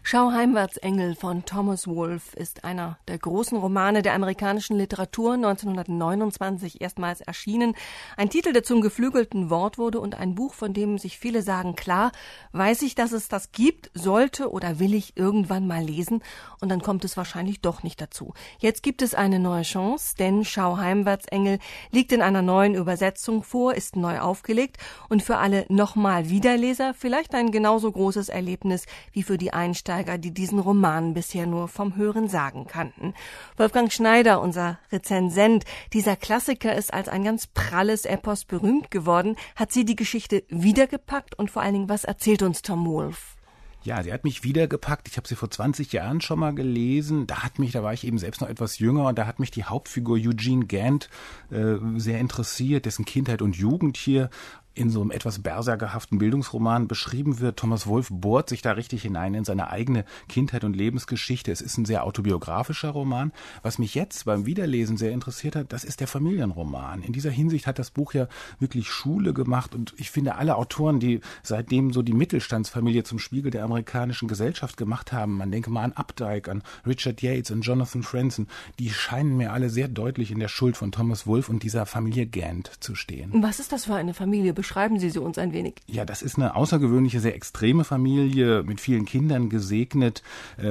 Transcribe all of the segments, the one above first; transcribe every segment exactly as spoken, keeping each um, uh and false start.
Schau heimwärts, Engel von Thomas Wolfe ist einer der großen Romane der amerikanischen Literatur, neunzehnhundertneunundzwanzig erstmals erschienen. Ein Titel, der zum geflügelten Wort wurde und ein Buch, von dem sich viele sagen, klar, weiß ich, dass es das gibt, sollte oder will ich irgendwann mal lesen und dann kommt es wahrscheinlich doch nicht dazu. Jetzt gibt es eine neue Chance, denn Schau heimwärts, Engel liegt in einer neuen Übersetzung vor, ist neu aufgelegt und für alle nochmal Wiederleser vielleicht ein genauso großes Erlebnis wie für die Einsteiger, die diesen Roman bisher nur vom Hörensagen kannten. Wolfgang Schneider, unser Rezensent, dieser Klassiker ist als ein ganz pralles Epos berühmt geworden. Hat sie die Geschichte wiedergepackt und vor allen Dingen, was erzählt uns Tom Wolfe? Ja, sie hat mich wiedergepackt. Ich habe sie vor zwanzig Jahren schon mal gelesen. Da hat mich, da war ich eben selbst noch etwas jünger und da hat mich die Hauptfigur Eugene Gant äh, sehr interessiert, dessen Kindheit und Jugend hier in so einem etwas berserkerhaften Bildungsroman beschrieben wird. Thomas Wolfe bohrt sich da richtig hinein in seine eigene Kindheit und Lebensgeschichte. Es ist ein sehr autobiografischer Roman. Was mich jetzt beim Wiederlesen sehr interessiert hat, das ist der Familienroman. In dieser Hinsicht hat das Buch ja wirklich Schule gemacht und ich finde, alle Autoren, die seitdem so die Mittelstandsfamilie zum Spiegel der amerikanischen Gesellschaft gemacht haben, man denke mal an Updike, an Richard Yates und Jonathan Franzen, die scheinen mir alle sehr deutlich in der Schuld von Thomas Wolfe und dieser Familie Gant zu stehen. Was ist das für eine Familie? Beschreiben Sie sie uns ein wenig. Ja, das ist eine außergewöhnliche, sehr extreme Familie, mit vielen Kindern gesegnet.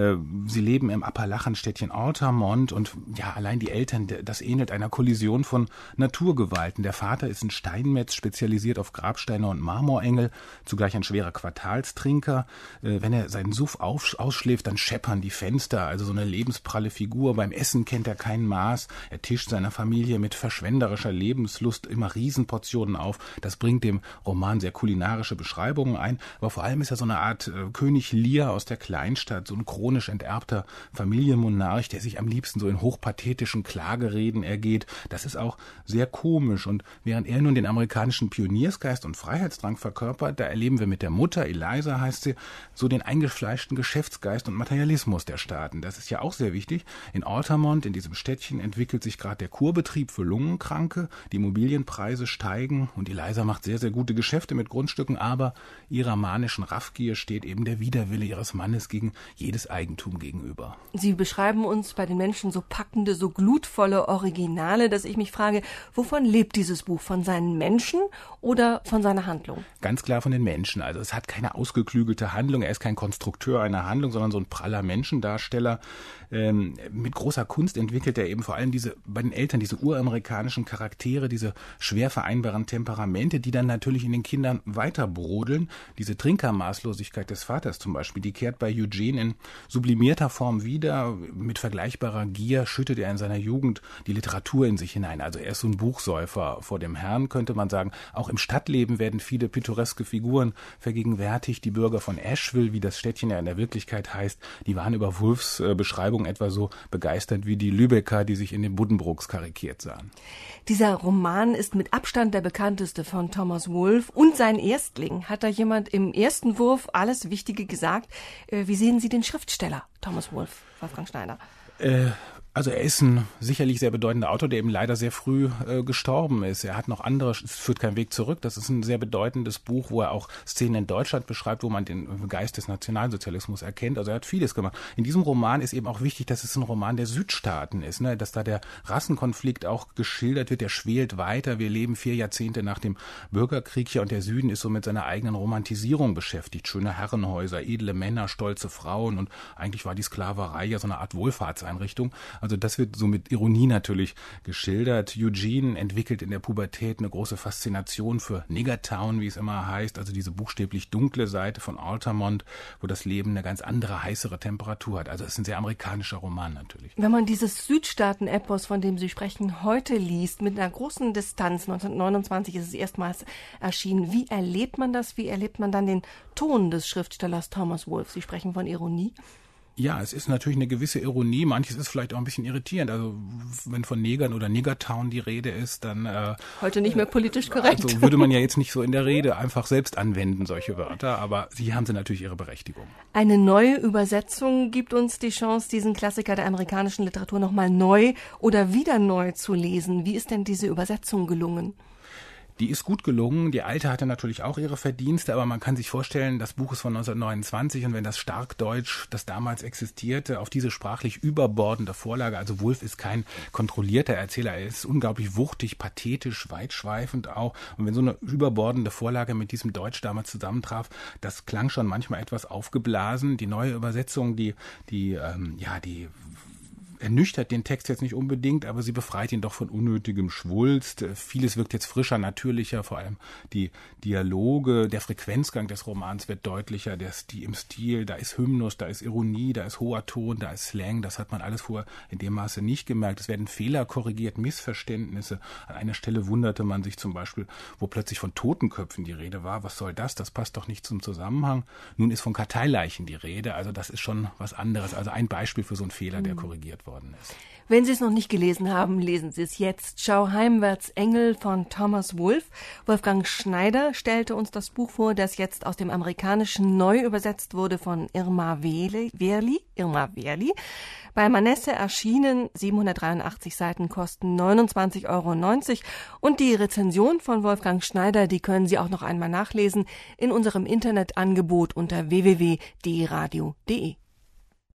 Sie leben im Appalachenstädtchen Altamont und ja, allein die Eltern, das ähnelt einer Kollision von Naturgewalten. Der Vater ist ein Steinmetz, spezialisiert auf Grabsteine und Marmorengel, zugleich ein schwerer Quartalstrinker. Wenn er seinen Suff ausschläft, dann scheppern die Fenster, also so eine lebenspralle Figur. Beim Essen kennt er kein Maß. Er tischt seiner Familie mit verschwenderischer Lebenslust immer Riesenportionen auf. Das bringt dem Roman sehr kulinarische Beschreibungen ein, aber vor allem ist er so eine Art äh, König Lear aus der Kleinstadt, so ein chronisch enterbter Familienmonarch, der sich am liebsten so in hochpathetischen Klagereden ergeht. Das ist auch sehr komisch und während er nun den amerikanischen Pioniersgeist und Freiheitsdrang verkörpert, da erleben wir mit der Mutter, Eliza heißt sie, so den eingefleischten Geschäftsgeist und Materialismus der Staaten. Das ist ja auch sehr wichtig. In Altamont, in diesem Städtchen, entwickelt sich gerade der Kurbetrieb für Lungenkranke, die Immobilienpreise steigen und Eliza macht sehr, sehr gute Geschäfte mit Grundstücken, aber ihrer manischen Raffgier steht eben der Widerwille ihres Mannes gegen jedes Eigentum gegenüber. Sie beschreiben uns bei den Menschen so packende, so glutvolle Originale, dass ich mich frage, wovon lebt dieses Buch? Von seinen Menschen oder von seiner Handlung? Ganz klar von den Menschen. Also es hat keine ausgeklügelte Handlung, er ist kein Konstrukteur einer Handlung, sondern so ein praller Menschendarsteller. Ähm, mit großer Kunst entwickelt er eben vor allem diese, bei den Eltern diese uramerikanischen Charaktere, diese schwer vereinbaren Temperamente, die dann natürlich in den Kindern weiter brodeln. Diese Trinkermaßlosigkeit des Vaters zum Beispiel, die kehrt bei Eugene in sublimierter Form wieder. Mit vergleichbarer Gier schüttet er in seiner Jugend die Literatur in sich hinein. Also er ist so ein Buchsäufer vor dem Herrn, könnte man sagen. Auch im Stadtleben werden viele pittoreske Figuren vergegenwärtigt. Die Bürger von Asheville, wie das Städtchen ja in der Wirklichkeit heißt, die waren über Wolfes äh, Beschreibung etwa so begeistert wie die Lübecker, die sich in den Buddenbrooks karikiert sahen. Dieser Roman ist mit Abstand der bekannteste von Thomas Wolfe und sein Erstling. Hat da jemand im ersten Wurf alles Wichtige gesagt? Äh, wie sehen Sie den Schriftsteller Thomas Wolfe, Wolfgang Schneider? Äh, Also er ist ein sicherlich sehr bedeutender Autor, der eben leider sehr früh äh, gestorben ist. Er hat noch andere, es führt kein Weg zurück. Das ist ein sehr bedeutendes Buch, wo er auch Szenen in Deutschland beschreibt, wo man den Geist des Nationalsozialismus erkennt. Also er hat vieles gemacht. In diesem Roman ist eben auch wichtig, dass es ein Roman der Südstaaten ist, ne? Dass da der Rassenkonflikt auch geschildert wird. Der schwelt weiter. Wir leben vier Jahrzehnte nach dem Bürgerkrieg hier und der Süden ist so mit seiner eigenen Romantisierung beschäftigt. Schöne Herrenhäuser, edle Männer, stolze Frauen und eigentlich war die Sklaverei ja so eine Art Wohlfahrtseinrichtung. Also das wird so mit Ironie natürlich geschildert. Eugene entwickelt in der Pubertät eine große Faszination für Niggertown, wie es immer heißt, also diese buchstäblich dunkle Seite von Altamont, wo das Leben eine ganz andere, heißere Temperatur hat. Also es ist ein sehr amerikanischer Roman natürlich. Wenn man dieses Südstaaten-Epos, von dem Sie sprechen, heute liest, mit einer großen Distanz, neunzehnhundertneunundzwanzig ist es erstmals erschienen, wie erlebt man das? Wie erlebt man dann den Ton des Schriftstellers Thomas Wolfe? Sie sprechen von Ironie. Ja, es ist natürlich eine gewisse Ironie. Manches ist vielleicht auch ein bisschen irritierend. Also wenn von Negern oder Niggertown die Rede ist, dann äh, heute nicht mehr politisch korrekt. Also würde man ja jetzt nicht so in der Rede einfach selbst anwenden, solche Wörter. Aber hier haben sie natürlich ihre Berechtigung. Eine neue Übersetzung gibt uns die Chance, diesen Klassiker der amerikanischen Literatur nochmal neu oder wieder neu zu lesen. Wie ist denn diese Übersetzung gelungen? Die ist gut gelungen. Die alte hatte natürlich auch ihre Verdienste, aber man kann sich vorstellen, das Buch ist von neunzehnhundertneunundzwanzig und wenn das Starkdeutsch, das damals existierte, auf diese sprachlich überbordende Vorlage, also Woolf ist kein kontrollierter Erzähler, er ist unglaublich wuchtig, pathetisch, weitschweifend auch. Und wenn so eine überbordende Vorlage mit diesem Deutsch damals zusammentraf, das klang schon manchmal etwas aufgeblasen. Die neue Übersetzung, die, die, ähm, ja, die ernüchtert den Text jetzt nicht unbedingt, aber sie befreit ihn doch von unnötigem Schwulst. Vieles wirkt jetzt frischer, natürlicher, vor allem die Dialoge, der Frequenzgang des Romans wird deutlicher, der Stil, im Stil, da ist Hymnus, da ist Ironie, da ist hoher Ton, da ist Slang, das hat man alles vorher in dem Maße nicht gemerkt. Es werden Fehler korrigiert, Missverständnisse. An einer Stelle wunderte man sich zum Beispiel, wo plötzlich von Totenköpfen die Rede war. Was soll das? Das passt doch nicht zum Zusammenhang. Nun ist von Karteileichen die Rede, also das ist schon was anderes. Also ein Beispiel für so einen Fehler, der korrigiert wurde. Ist. Wenn Sie es noch nicht gelesen haben, lesen Sie es jetzt. Schau heimwärts, Engel von Thomas Wolfe. Wolfgang Schneider stellte uns das Buch vor, das jetzt aus dem Amerikanischen neu übersetzt wurde von Irma Wehrli. Irma Wehrli. Bei Manesse erschienen, siebenhundertdreiundachtzig Seiten kosten neunundzwanzig Euro neunzig. Und die Rezension von Wolfgang Schneider, die können Sie auch noch einmal nachlesen in unserem Internetangebot unter w w w punkt d radio punkt d e.